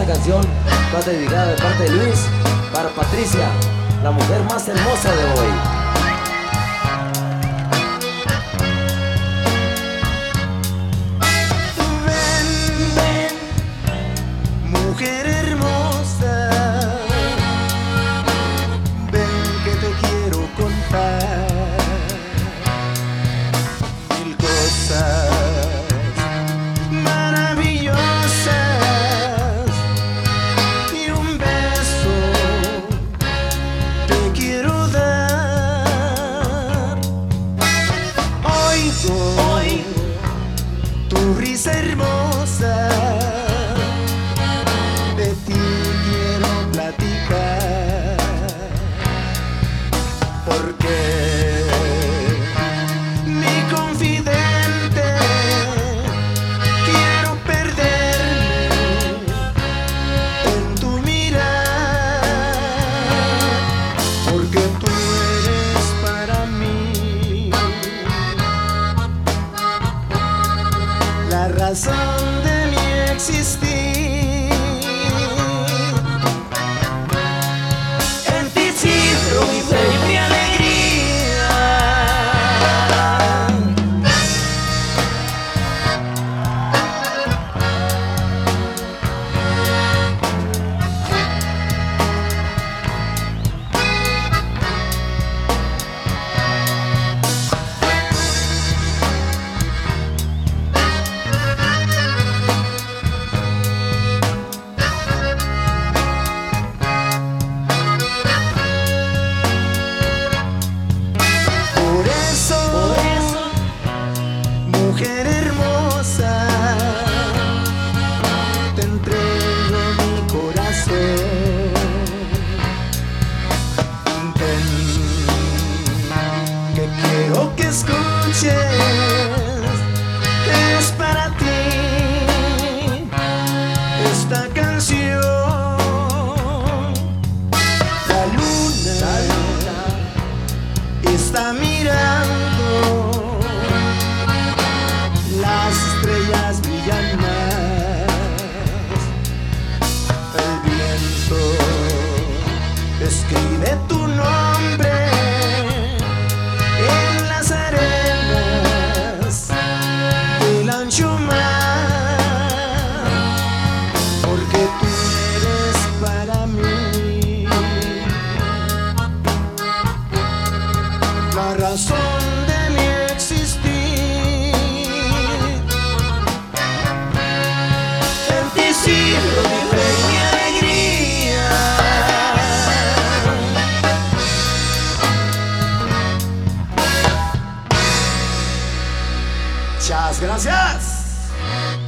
Esta canción va dedicada de parte de Luis para Patricia, la mujer más hermosa de hoy. Mujer hermosa, ven que te quiero contar mil cosas maravillosas y un beso te quiero dar. Oigo tu risa hermosa, de ti quiero platicar, porque mi confidente quiero perderme en tu mirar, porque tú eres para mí la razón de mi existir. Mujer hermosa, te entrego mi corazón. Ven, que quiero que escuches, es para ti esta canción. La luna está mirando, las estrellas brillan más, el viento escribe tu nombre en las arenas del ancho mar, porque tú eres para mí la razón de mi existir. En ti sirvo mi fe y mi alegría. Muchas gracias.